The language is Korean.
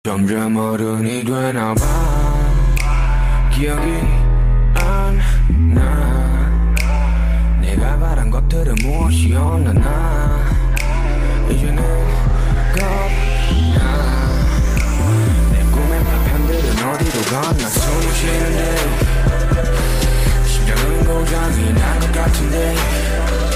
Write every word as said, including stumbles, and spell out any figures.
점점 어른이 되나봐. 기억이 안 나. 내가 바란 것들은 무엇이었나. 이제는 겁나. 내 꿈의 파편들은 어디로 갔나. 숨을 쉬는데 심장은 고장이 난 것 같은데